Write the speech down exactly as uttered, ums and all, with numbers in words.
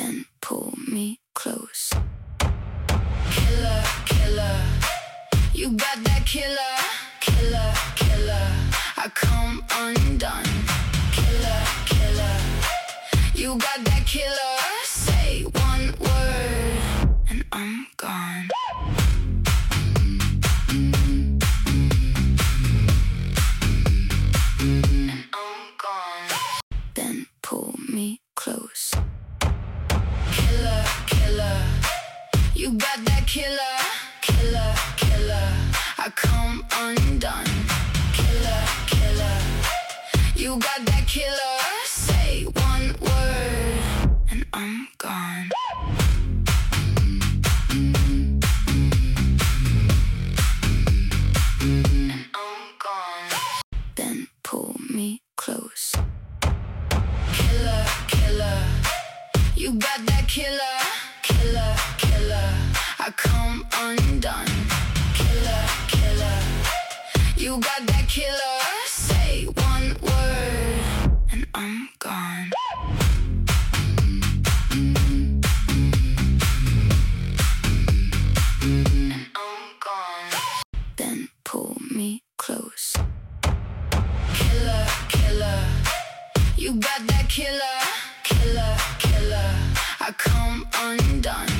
then pull me close. Killer, killer, you got that killer. Killer, killer, I come undone. Killer, killer, you got that killer. Say one word and I'm gone. And I'm gone. Then pull me close. Killer, killer, you got that killer. Killer, killer, I come undone. Killer, killer, you got that killer. Say one word and I'm gone. And I'm gone. Then pull me close. Killer, killer, you got that killer. Killer, killer, I come undone. Killer, killer, you got that killer. Say one word and I'm gone. And I'm gone. Then pull me close. Killer, killer, you got that killer. Killer, killer, I come undone.